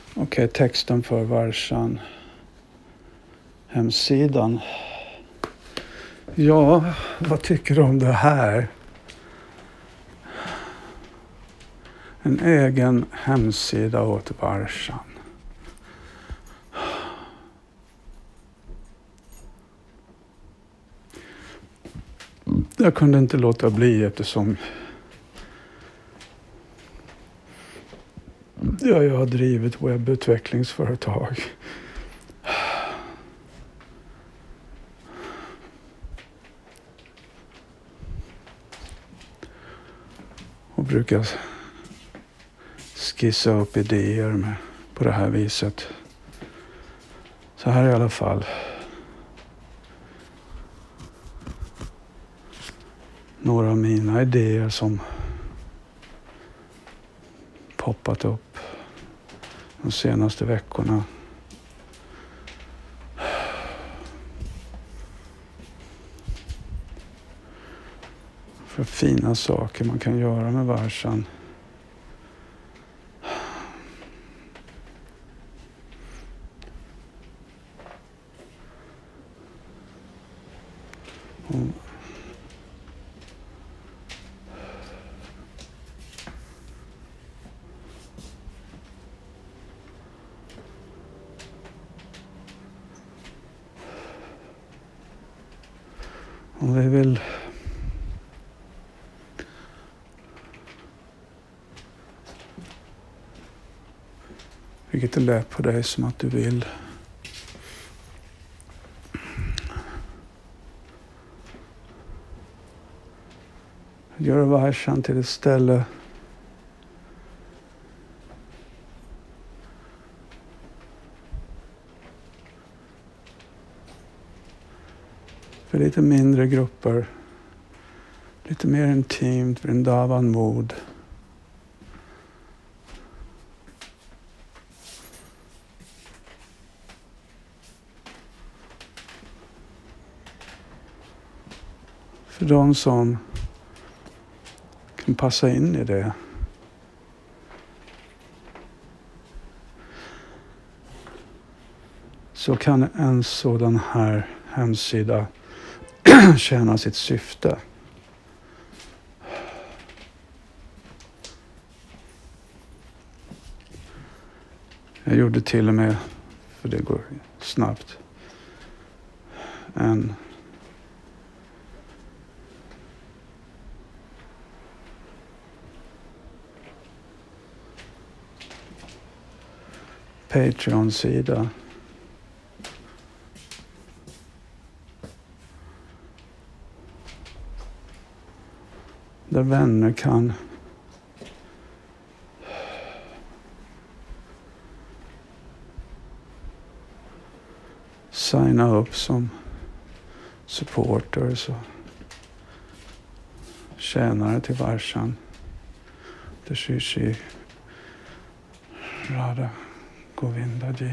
Okej, texten för Varshan. Hemsidan. Ja, vad tycker du om det här? En egen hemsida åt Varshan. Jag kunde inte låta bli eftersom jag har drivit webbutvecklingsföretag. Och brukar skissa upp idéer på det här viset. Så här i alla fall. Några av mina idéer som poppat upp de senaste veckorna. För fina saker man kan göra med Varshan. Om vi vill vilket är lätt på dig som att du vill göra Varshan till ett ställe för lite mindre grupper, lite mer intimt, Vrindavan-mod. För de som kan passa in i det. Så kan en sådan här hemsida tjäna sitt syfte. Jag gjorde till och med, för det går snabbt, en Patreon-sida. Där vänner kan signa upp som supporters och tjänare till Varshan. Det Shri Radha Govindaji.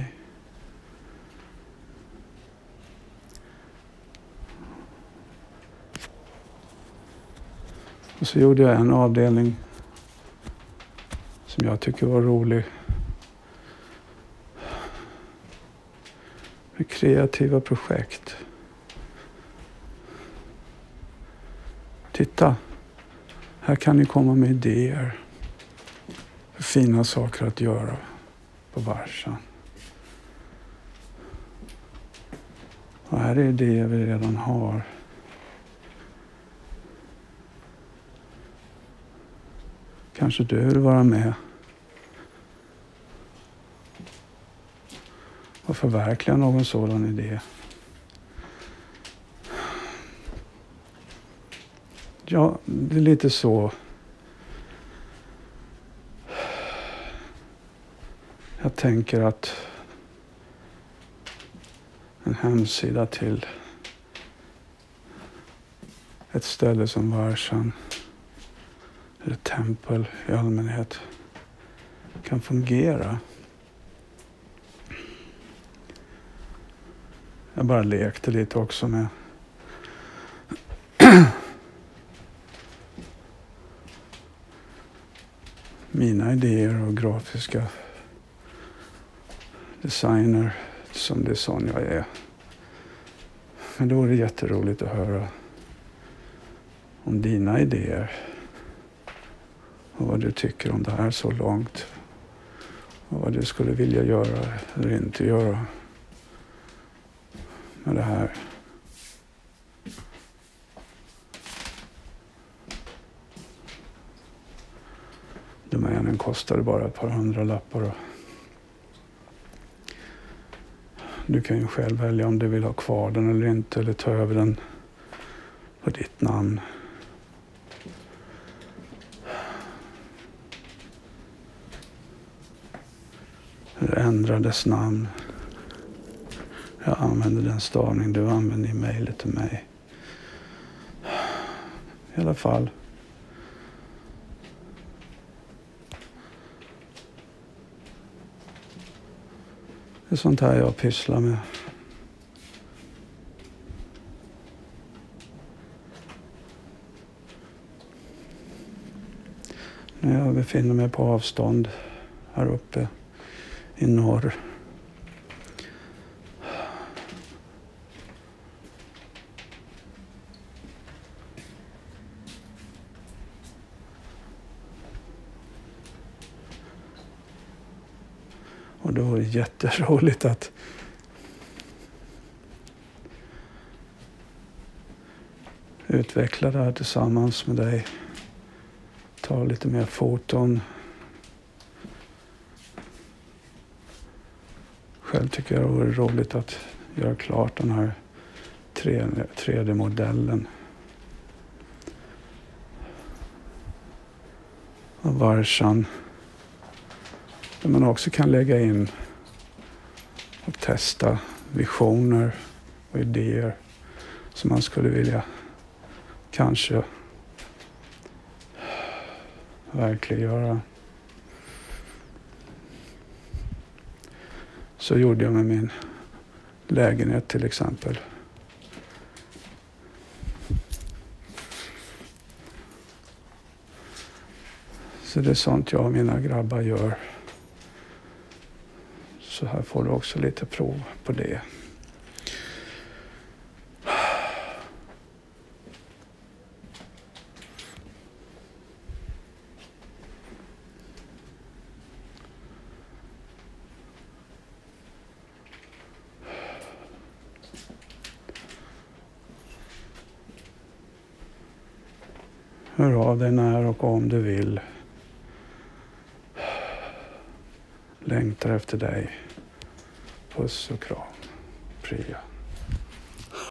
Och så gjorde jag en avdelning som jag tycker var rolig. Med kreativa projekt. Titta, här kan ni komma med idéer. För fina saker att göra på Varshan. Och här är idéer vi redan har. Kanske du vill vara med och förverkliga någon sådan idé. Ja, det är lite så. Jag tänker att en hemsida till ett ställe som Varshan eller tempel i allmänhet kan fungera. Jag bara lekte lite också med mina idéer och grafiska designer som det är sån jag är. Men då är det jätteroligt att höra om dina idéer och vad du tycker om det här så långt och vad du skulle vilja göra eller inte göra med det här. Domänen kostade bara ett par 100-lappar. Och du kan ju själv välja om du vill ha kvar den eller inte, eller ta över den på ditt namn. Eller ändra dess namn. Jag använder den stavning du använder i mejlet till mig. I alla fall. Det är sånt här jag pysslar med. När jag befinner mig på avstånd här uppe i norr. Och då är det jätteroligt att utveckla det här tillsammans med dig. Ta lite mer foton. Själv tycker jag det vore roligt att göra klart den här 3D-modellen. Av Varsan. Där man också kan lägga in och testa visioner och idéer som man skulle vilja kanske verkliggöra. Så gjorde jag med min lägenhet till exempel. Så det är sånt jag och mina grabbar gör. Så här får du också lite prov på det. Hör av dig när och om du vill. Längtar efter dig. Puss och kram. Priya.